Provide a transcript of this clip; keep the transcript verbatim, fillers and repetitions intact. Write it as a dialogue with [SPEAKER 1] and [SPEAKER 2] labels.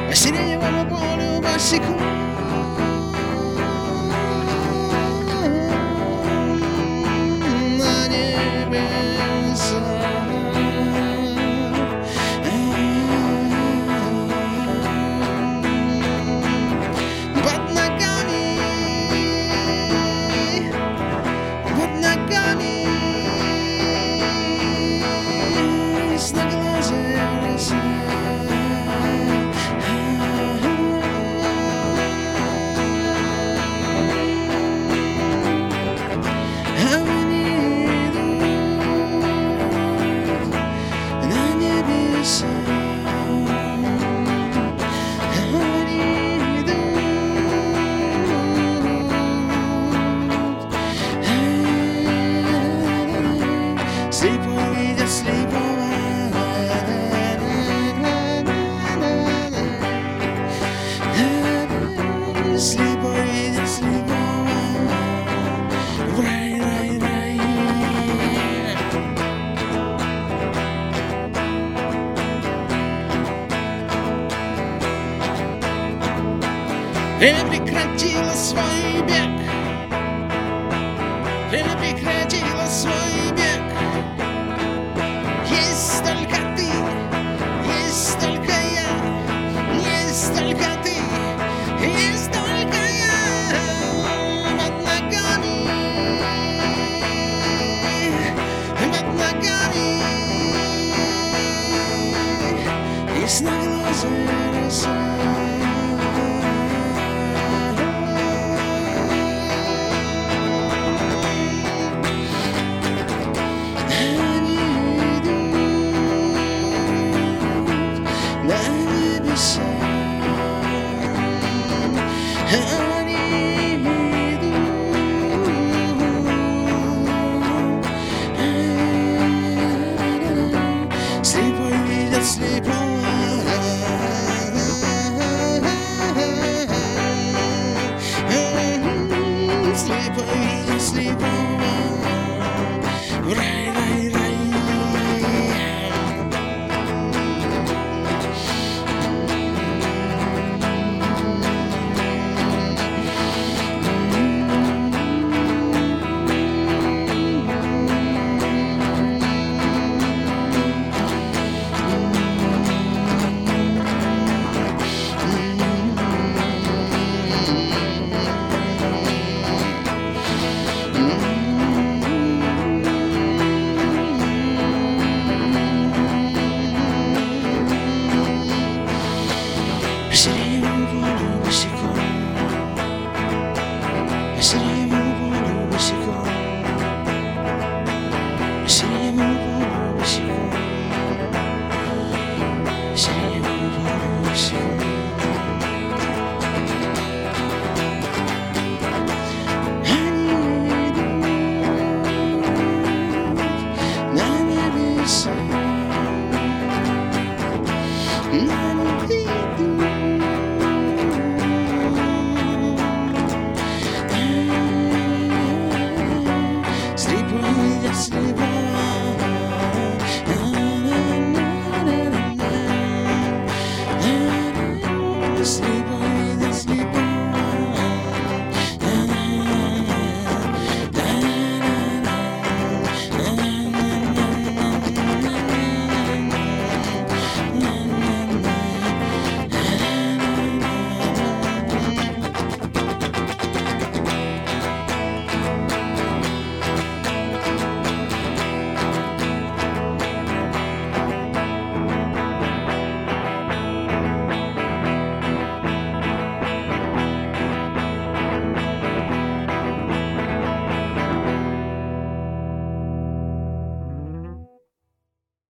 [SPEAKER 1] По сиреневому полю босиком на небеса. Под ногами, под ногами ясноглазая роса. Слепой видит слепого, слепой видит слепого, в рай, рай, рай. Время прекратило свой бег, время прекратило свой бег. Есть только ты, есть только я, есть только ты, есть только я. Под ногами, под ногами ясноглазая роса. Слепой видит слепого, слепой видит слепого, рай, рай, рай. По сиреневому полю босиком, по сиреневому полю босиком, по сиреневому полю босиком, по сиреневому полю босиком. Они идут на небеса, на небеса. Sleep